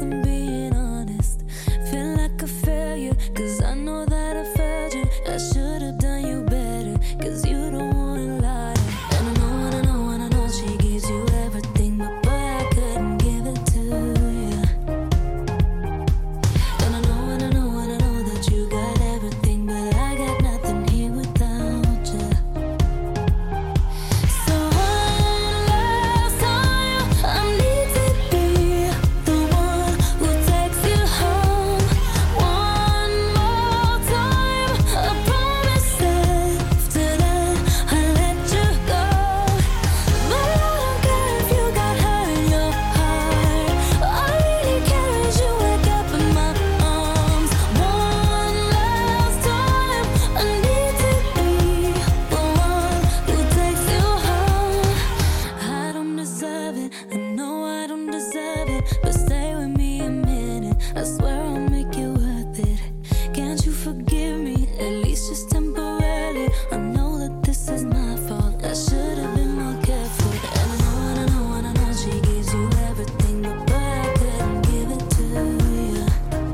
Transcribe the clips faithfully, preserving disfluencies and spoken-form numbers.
I'm being honest. Feel like a failure, cause I know that I failed you. I should have done you better, cause you don't wanna lie. And I know, and I know, and I know she gives you everything, but boy, I couldn't give it to you. And I know, and I know, and I know that you got everything, but I got nothing here without you. So one last time, I need to be the one who takes you home. One more time, I promise after that I'll let you go. But I don't care if you got hurt in your heart. All I really care is you wake up in my arms. One last time, I need to be the one who takes you home. I don't deserve it, I know I don't deserve it, but stay with me a minute, I swear I'll make it worth it. Can't you forgive me, at least just temporarily? I know that this is my fault, I should have been more careful. And I know, and I know, and I know she gives you everything, but boy, I couldn't give it to you.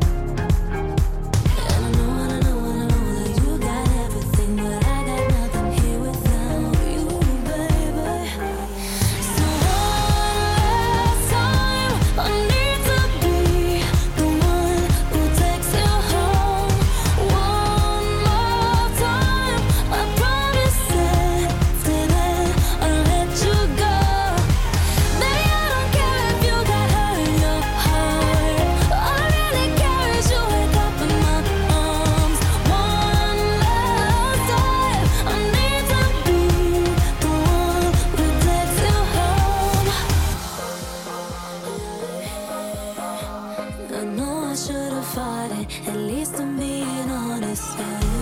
And I know, and I know, and I know that you got everything, but I got nothing here without you, baby. So one last time, I need to be the one who takes you home. One more time, I promise after that I'll let you go. Baby, I don't care if you got hurt in your heart. All I really care is you wake up in my arms. One last time, I need to be the one who takes you home. I know I should have fought it, at least I'm being honest.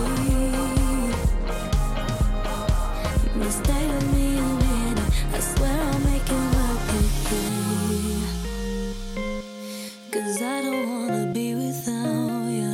But stay with me a minute, I swear I'll make it work with you. Cause I don't wanna be without you.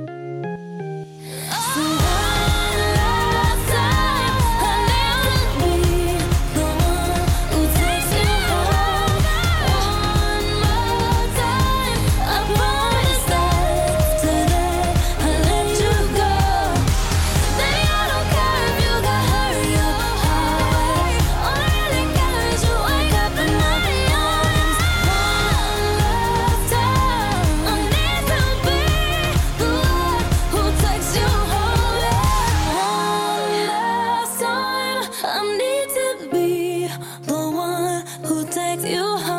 So one last time, I need to be the one who takes you home. One more time, I promise after that I'll let you go. Baby, I don't care if you got hurt in your heart. All I really care is you wake up in my arms. One last time, I need to be the one who takes you home. One last time, I need to be the one who takes you home.